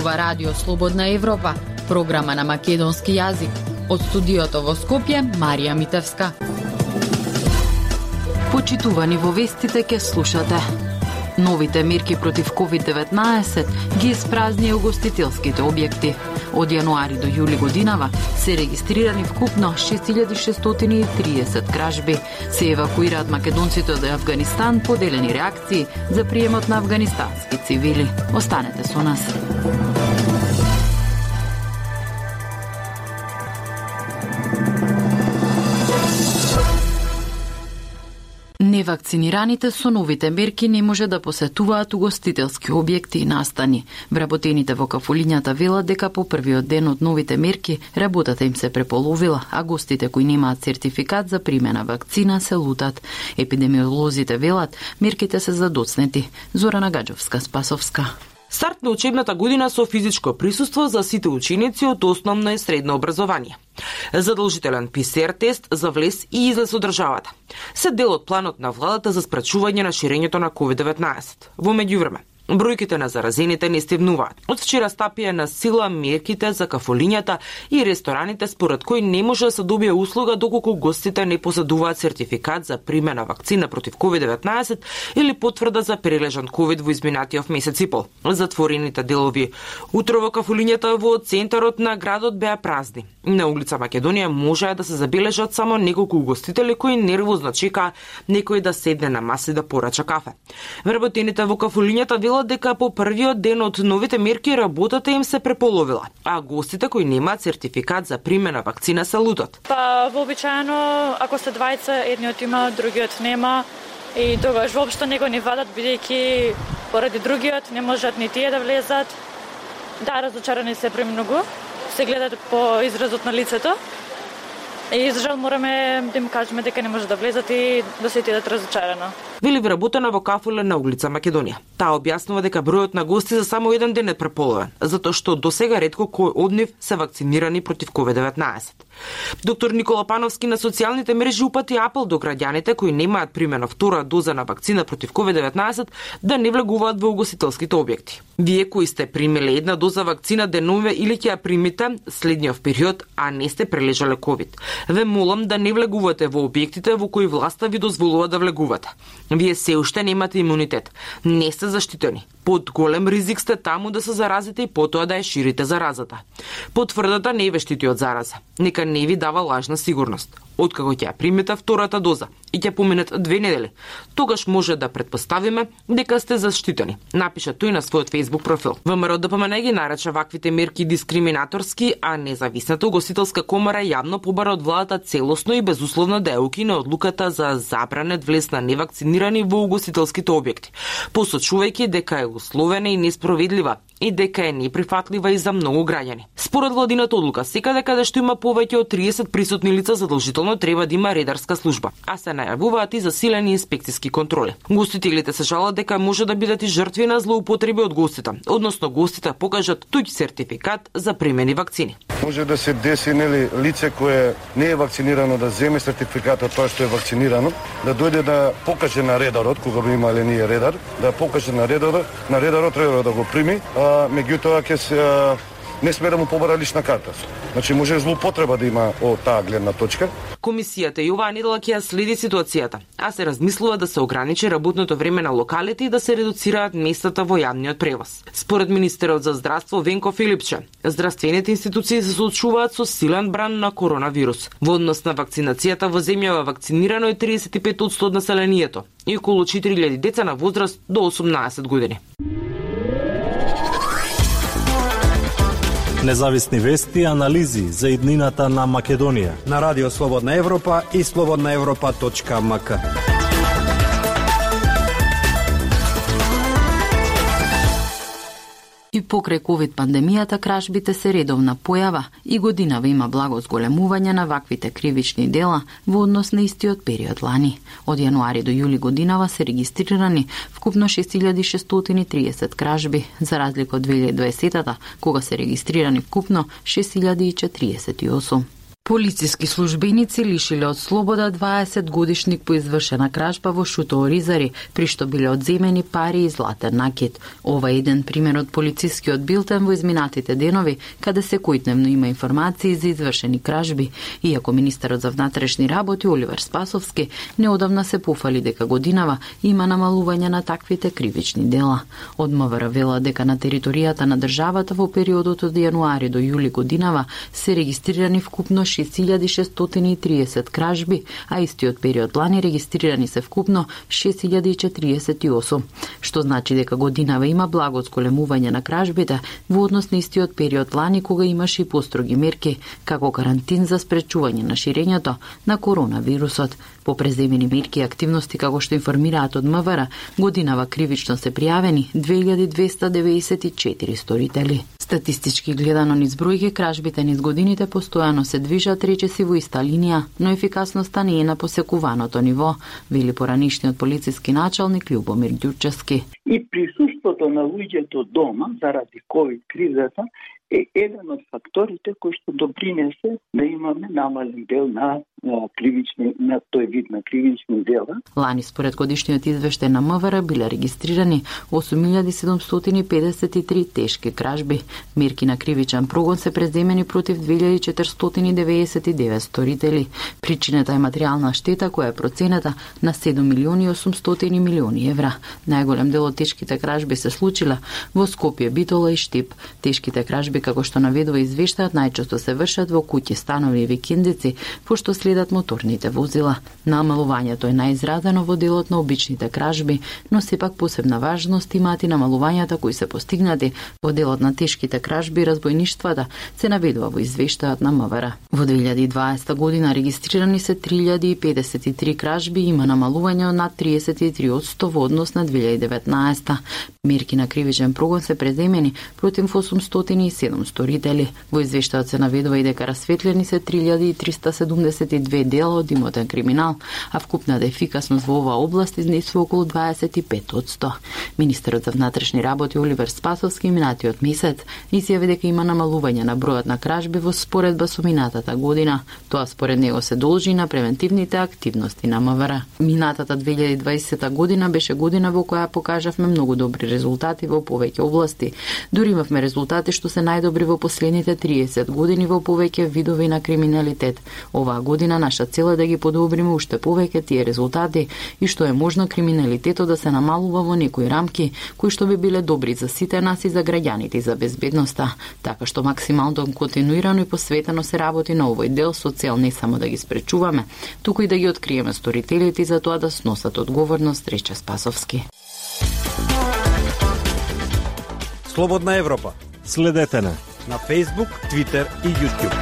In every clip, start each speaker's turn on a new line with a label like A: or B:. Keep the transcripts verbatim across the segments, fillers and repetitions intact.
A: Ова радио Слободна Европа, програма на македонски јазик. Од студиото во Скопје, Марија Митевска. Почитувани во вестите ке слушате. Новите мерки против ковид деветнаесет ги испразни угостителските објекти. Од јануари до јули годинава се регистрирани вкупно шест илјади шестстотини и триесет кражби. Се евакуираат македонците од Авганистан по делени реакции за приемот на авганистански цивили. Останете со нас. Невакцинираните со новите мерки не може да посетуваат угостителски објекти и настани. Вработените во кафулињата велат дека по првиот ден од новите мерки работата им се преполовила, а гостите кои немаат сертификат за примена вакцина се лутат. Епидемиолозите велат мерките се задоцнети. Зорана Гаджовска-Спасовска.
B: Старт на учебната година со физичко присуство за сите ученици од основно и средно образование. Задолжителен пе се ер тест за влез и излез од државата. Се дел од планот на владата за спречување на ширењето на ковид деветнаесет. Во меѓувреме, бројките на заразените не стивнуваат. Од вчера стапија на сила мерките за кафулињата и рестораните според кои не може да се добие услуга доколку гостите не поседуваат сертификат за примена вакцина против ковид деветнаесет или потврда за прележан ковид во изминатиот месец и пол. Затворените делови утро во кафулињата во центарот на градот беа празни. На улица Македонија можеа да се забележат само неколку угостители кои нервозно чекаа некој да седне на маса и да порача кафе. Вработените во кафулињата велат дека по првиот ден од новите мерки работата им се преполовила, а гостите кои немаат сертификат за примена вакцина се лутат.
C: Па вообичаено ако се двајца, едниот има, другиот нема и тогаш воопшто него не вадат бидејќи поради другиот не можат ни тие да влезат. Да, разочарани се премногу. Се гледат по изразот на лицето. И за жал мораме да им кажеме дека не може да влезат и да се отидат разочарано.
B: Вели вработена во кафуле на улица Македонија. Таа објаснува дека бројот на гости за само еден ден е преполовен, затоа што досега ретко кој од нив се вакцинирани против ковид деветнаесет. Доктор Никола Пановски на социјалните мрежи упати апел до граѓаните кои немаат примена втора доза на вакцина против ковид деветнаесет да не влегуваат во угостителските објекти. Вие кои сте примиле една доза вакцина денове или ќе ја примите следниот период, а не сте прележале ковид, ве молам да не влегувате во објектите во кои власта ви дозволува да влегувате. Вие се уште немате имунитет, не сте заштитени. Под голем ризик сте таму да се заразите и потоа да ја ширите заразата. Потврдата не ве штити од зараза. Нека не ви дава лажна сигурност. Откако ќе ја примите втората доза и ќе поминат две недели, тогаш може да претпоставиме дека сте заштитени, напиша тој на својот Facebook профил. ВМРО ДПМН ги нарече ваквите мерки дискриминаторски, а независната угостителска комора јавно побара од владата целосно и безусловно да ја укине одлуката за забранет влез на невакцинирани во угостителските објекти, посочувајќи дека е условена и неспроведлива и дека е неприфатлива и за многу граѓани. Според владината одлука, секаде каде што има повеќе од триесет присутни лица задолжително треба да има редарска служба, а се најавуваат и засилени инспекциски контроли. Гостителите се жалат дека може да бидат и жртви на злоупотреби од гостите, односно гостите покажат туѓ сертификат за примени вакцини.
D: Може да се деси нели лице кое не е вакцинирано да земе сертификатот тоа што е вакцинирано, да дојде да покаже на редарот, кога би имале ние редар, да покаже на редарот, на редарот треба да го прими, а меѓутоа ќе се не сме да му побара лична карта. Значи може злоупотреба да има од таа гледна точка.
B: Комисијата и оваа недела ќе ја следи ситуацијата, а се размислува да се ограничи работното време на локалите и да се редуцираат местата во јавниот превоз. Според министерот за здравство Венко Филипче, здравствените институции се соочуваат со силен бран на коронавирус. Во однос на вакцинацијата во земјава вакцинирано е триесет и пет одсто од населението и околу четири илјади деца на возраст до осумнаесет години.
E: Независни вести и анализи за иднината на Македонија
F: на Радио Слободна Европа и слободна европа точка ем ка.
A: И покрај ковид пандемијата кражбите се редовна појава и годинава има благо зголемување на ваквите кривични дела во однос на истиот период лани. Од јануари до јули годинава се регистрирани вкупно шест илјади шестстотини и триесет кражби, за разлика од две илјади и дваесетата, кога се регистрирани вкупно шест илјади и четириесет и осум. Полициски службеници лишиле од слобода дваесет годишник по извршена кражба во Шутово Ризари, при што биле одземени пари и златен накид. Ова е еден пример од полицискиот билтен во изминатите денови, каде секојдневно има информации за извршени кражби, иако министерот за внатрешни работи Оливер Спасовски неодамна се пофали дека годинава има намалување на таквите кривични дела. Од МВР вела дека на територијата на државата во периодот од јануари до јули годинава се регистрирани вкупно шест илјади шестстотини и триесет кражби, а истиот период лани регистрирани се вкупно шест илјади четириесет и осум, што значи дека годинава има благо зголемување на кражбите во однос на истиот период лани кога имаше и построги мерки, како карантин за спречување на ширењето на коронавирусот. По преземени мерки и активности, како што информираат од МВР, годинава кривично се пријавени две илјади двеста деветдесет и четири сторители. Статистички гледано низ бројки, кражбите низ годините постојано се движат речиси во иста линија, но ефикасноста не е на посекуваното ниво, вели поранишниот полициски началник Љубомир Ѓурчевски.
G: И присуството на луѓето дома заради ковид кризата е еден од факторите кои што допринесе да имаме намален дел на кривични, на тој вид на кривични дела.
A: Лани според годишниот извештај на МВР биле регистрирани осум илјади седумстотини педесет и три тешки кражби. Мерки на кривичен прогон се преземени против две илјади четиристотини деветдесет и девет сторители. Причината е материјална штета која е процената на седум милиони и осумстотини милиони евра. Најголем дел од тешките кражби се случила во Скопје, Битола и Штип. Тешките кражби, како што наведува извештајот, најчесто се вршат во куќи, станови и викендици, пошто следат моторните возила. Намалувањето е најизразено во делот на обичните кражби, но сепак посебна важност имаат и намалувањата кои се постигнати во делот на тешките кражби и разбојништвата, се наведува во извештајот на МВР. Во две илјади и дваесета година регистрирани се три илјади педесет и три кражби и има намалување од над триесет и три одсто во однос на две илјади и деветнаесета. Мерки на кривичен прогон се преземени против осумстотини и седум сторители. Во извештајот се наведува и дека расветлени се три илјади триста седумдесет и две дела од имотен криминал, а вкупната ефикасност во оваа област изнесува околу дваесет и пет одсто. Министерот за внатрешни работи Оливер Спасовски минатиот месец изјави дека има намалување на бројот на кражби во споредба со минатата година. Тоа според него се должи на превентивните активности на МВР. Минатата две илјади и дваесета година беше година во која покажавме многу добри резултати во повеќе области. Дури имавме резултати што се најдобри во последните триесет години во повеќе видови на криминалитет. Оваа година наша цел е да ги подобриме уште повеќе тие резултати и што е можно криминалитетот да се намалува во некои рамки кои што би биле добри за сите нас и за граѓаните и за безбедноста. Така што максимално континуирано и посветено се работи на овој дел со цел не само да ги спречуваме, туку и да ги откриеме сторителите и за тоа да сносат одговорност, рече Спасовски.
F: Слободна Европа.
E: Следете на
F: на Facebook, Twitter и YouTube.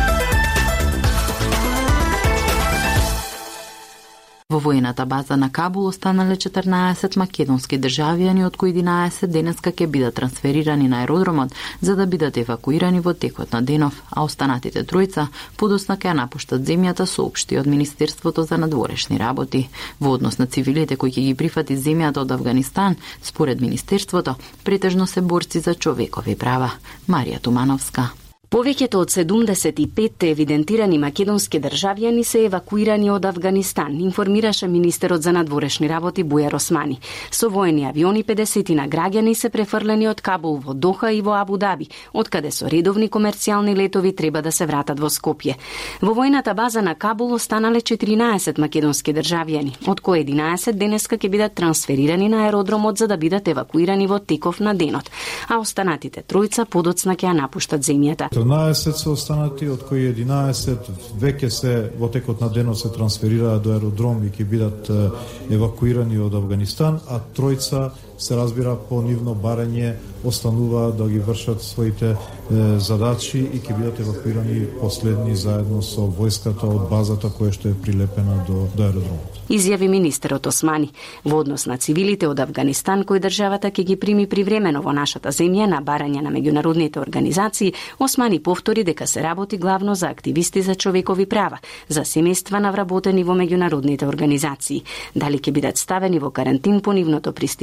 A: Во воената база на Кабул останале четрнаесет македонски државјани, од кои единаесет денеска ќе бидат трансферирани на аеродромот за да бидат евакуирани во текот на денов, а останатите тројца подоцна ќе напуштат земјата, соопшти од Министерството за надворешни работи. Во однос на цивилите кои ќе ги прифати земјата од Авганистан, според Министерството, претежно се борци за човекови права. Марија Тумановска.
H: Повеќето од седумдесет и пет евидентирани македонски државјани се евакуирани од Авганистан, информираше министерот за надворешни работи Бујар Османи. Со воени авиони педесетина граѓани се префрлени од Кабул во Доха и во Абу Даби, откаде со редовни комерцијални летови треба да се вратат во Скопје. Во војната база на Кабул останале четиринаесет македонски државјани, од кои единаесет денеска ќе бидат трансферирани на аеродромот за да бидат евакуирани во теков на денот, а останатите тројца подоцна ќе ја напуштат земјата.
I: четрнаесет се останати, од кои единаесет веќе се во текот на денот се трансферираат до аеродром и ќе бидат евакуирани од Авганистан, а тројца се разбира по нивно барање останува да ги вршат своите е, задачи и ќе бидат евакуирани последни заедно со војската од базата која што е прилепена до, до аеродромот.
H: Изјави министерот Османи. Во однос на цивилите од Авганистан кои државата ќе ги прими привремено во нашата земја на барање на меѓународните организации, Османи повтори дека се работи главно за активисти за човекови права, за семејства на вработени во меѓународните организации. Дали ќе бидат ставени во карантин по нивното пристигнување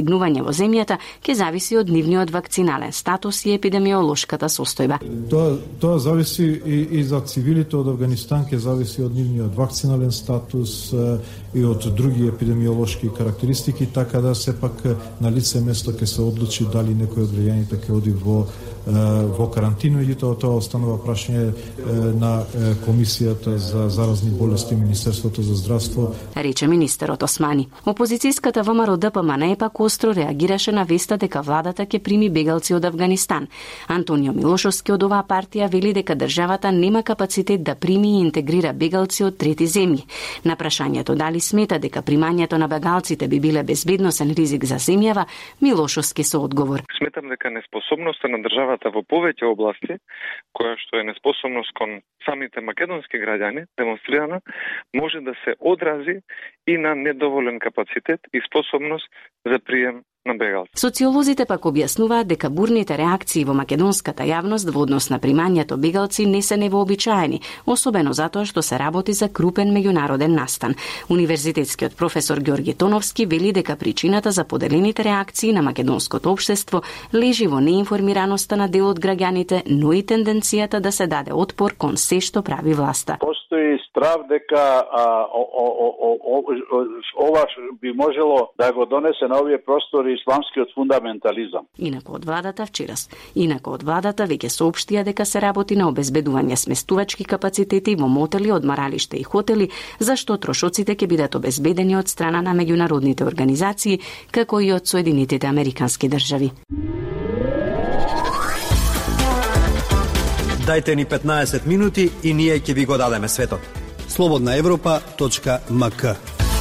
H: во земјата ќе зависи од нивниот вакцинален статус и епидемиолошката состојба.
I: Тоа тоа зависи и, и за цивилите од Авганистан, ќе зависи од нивниот вакцинален статус и од други епидемиолошки карактеристики, така да сепак на лице место ќе се одлучи дали некој од граѓаните ќе оди во во карантину или тоа тоа останува прашање на Комисијата за заразни болести Министерството за здравство,
H: рече министерот Османи. Опозицијската ВМРО Д П М Н пак остро реагираше на веста дека владата ќе прими бегалци од Авганистан. Антонио Милошовски од оваа партија вели дека државата нема капацитет да прими и интегрира бегалци од трети земји. На прашањето дали смета дека примањето на бегалците би биле безбедносен ризик за земјава, Милошовски со одговор:
J: Сметам дека неспособноста на државата во повеќе области, која што е неспособност кон самите македонски граѓани, демонстрирана, може да се одрази и на недоволен капацитет и способност за прием на бегалци.
H: Социолозите пак објаснуваат дека бурните реакции во македонската јавност во однос на примањето бегалци не се невообичаени, особено затоа што се работи за крупен меѓународен настан. Универзитетскиот професор Ѓорги Тоновски вели дека причината за поделените реакции на македонското општество лежи во неинформираноста на дел од граѓаните, но и тенденцијата да се даде отпор кон се што прави власта.
K: Постои страв дека а, о, о, о, о, ова би можело да го донесе на овие простори исламскиот фундаментализам.
H: Инаку од владата вчерас. Инаку од владата веќе соопштија дека се работи на обезбедување сместувачки капацитети во мотели, одмаралишта и хотели, зашто трошоците ќе бидат обезбедени од страна на меѓународните организации, како и од Соединетите Американски држави.
F: Дајте ни петнаесет минути и ние ќе ви го дадеме светот. слободна европа точка м к.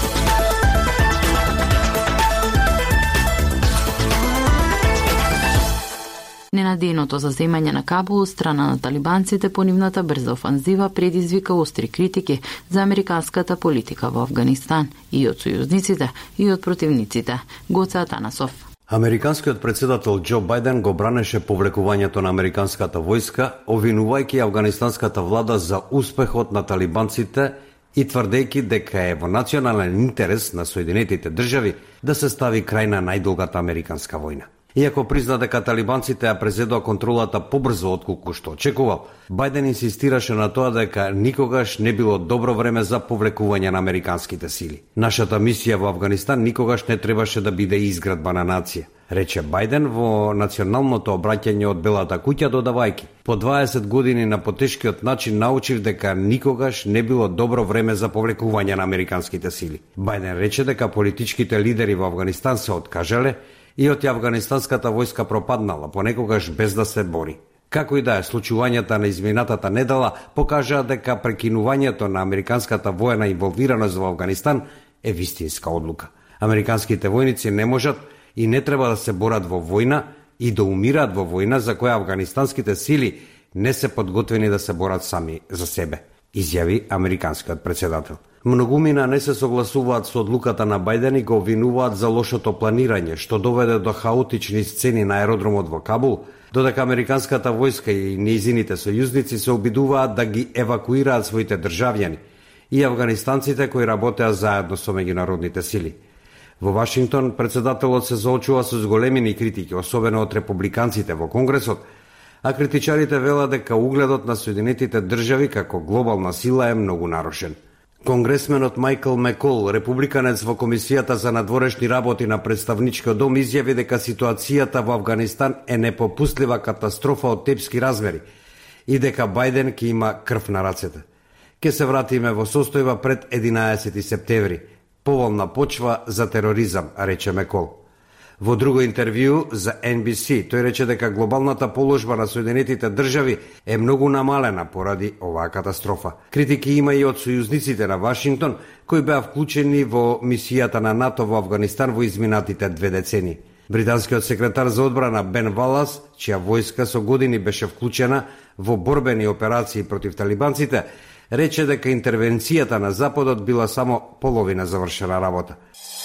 A: Ненадејното заземање на Кабул страна на талибанците по нивната брза офанзива предизвика остри критики за американската политика во Авганистан и од сојузниците и од противниците. Гоце Атанасов.
L: Американскиот председател Џо Бајден го бранеше повлекувањето на американската војска, обвинувајќи афганистанската влада за успехот на талибанците и тврдејќи дека е во национален интерес на Соединетите држави да се стави крај на најдолгата американска војна. Иако призна дека талибанците ја презедоа контролата побрзо отколку што очекувал, Бајден инсистираше на тоа дека никогаш не било добро време за повлекување на американските сили. Нашата мисија во Авганистан никогаш не требаше да биде изградба на нација, рече Бајден во националното обраќање од Белата куќа, додавајќи: по дваесет години на потешкиот начин научив дека никогаш не било добро време за повлекување на американските сили. Бајден рече дека политичките лидери во Авганистан се откажале и од афганистанската војска пропаднала, понекогаш без да се бори. Како и да е, случувањата на изминатата недела покажаа дека прекинувањето на американската воена инволвираност во Авганистан е вистинска одлука. Американските војници не можат и не треба да се борат во војна и да умираат во војна за која афганистанските сили не се подготвени да се борат сами за себе, изјави американскиот председател. Многумина не се согласуваат со одлуката на Бајден и го обвинуваат за лошото планирање, што доведе до хаотични сцени на аеродромот во Кабул, додека американската војска и нејзините сојузници се обидуваат да ги евакуираат своите државјани и афганистанците кои работеа заедно со меѓународните сили. Во Вашингтон председателот се соочува со зголемени критики, особено од републиканците во Конгресот, а критичарите велат дека угледот на Соединетите држави како глобална сила е многу нарушен. Конгресменот Мајкл Мекол, републиканец во Комисијата за надворешни работи на Представничкиот дом, изјави дека ситуацијата во Авганистан е непопустлива катастрофа од тепски размери и дека Бајден ќе има крв на рацете. Ке се вратиме во состојба пред единаесети септември, поволна почва за тероризам, рече Мекол. Во друго интервју за Ен Би Си, тој рече дека глобалната положба на Соединетите држави е многу намалена поради оваа катастрофа. Критики има и од сојузниците на Вашингтон, кои беа вклучени во мисијата на НАТО во Авганистан во изминатите две децени. Британскиот секретар за одбрана Бен Валас, чија војска со години беше вклучена во борбени операции против талибанците, рече дека интервенцијата на Западот била само половина завршена работа.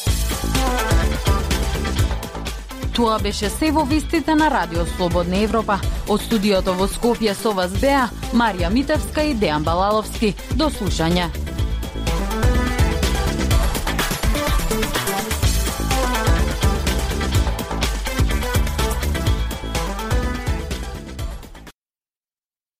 A: Тоа беше се во вестите на Радио Слободна Европа. Од студиото во Скопје со вас беа Марија Митевска и Дејан Балаловски. До слушање.